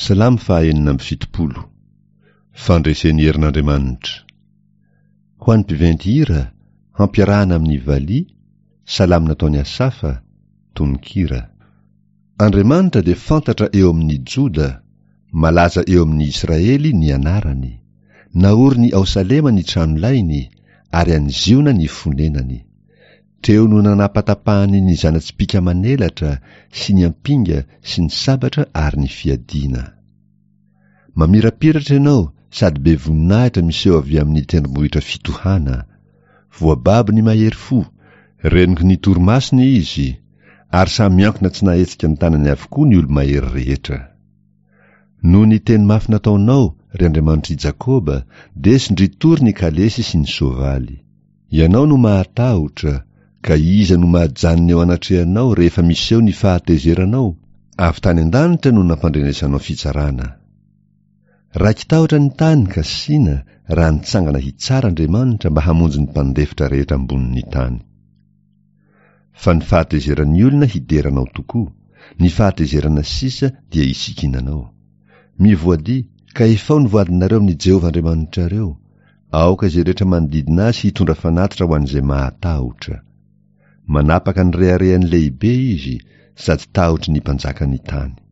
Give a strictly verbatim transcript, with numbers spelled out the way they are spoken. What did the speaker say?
Salamy fahaenina amby fitopolo. Fandresen'ny herin'Andriamanitra. Ho an'ny mpiventy hira, hampiarahana amin'ny valia, salamy nataony Asafa, tononkira. Andriamanitra dia fantatra eo amin'ny Joda, malaza eo amin'ny Israely ny anarany. Naoriny ao Salema ny tranolainy, ary anziona ny fonenany. Teo no nanapatapahany ny zanatsipika manelatra sy ny ampinga sy ny sabatra ary ny fiadiana. Mamirapiratra ianao sady be voninahitra miseho avy amin'ny tendrombohitra fitohana. Voababo ny mahery fo, reniko ny torimasiny izy, ary samy miankina tsy nahetsika ny tanany avokoa ny olo mahery rehetra. Noho ny teny mafy nataonao, ry Andriamanitry Jakoba, desindritory ny kalesy sy ny soavaly. Ianao no mahatahotra, ka iza no mahajanony eo anatrehanao rehefa miseho ny fahatezeranao? Avy tany an-danitra no nampandrenesanao fitsarana. Raiky tahotra ny tany ka sina raha nitsangana hitsara Andriamanitra mba hamonjy ny mpandefitra rehetra ambonin'ny tany. Fa ny fahatezeran'ny olona hideranao tokoa, ny fahatezerana sisa dia isikinanao. Mivoadi ka efa ny voadinareo amin'ny Jehovah Andriamanitrareo, aoka izay rehetra manodidina azy hitondra fanatitra ho an'izay mahatahotra. Manapaka ny reharehan'ny lehibe izy, sady tahotry ny mpanjaka ny tany.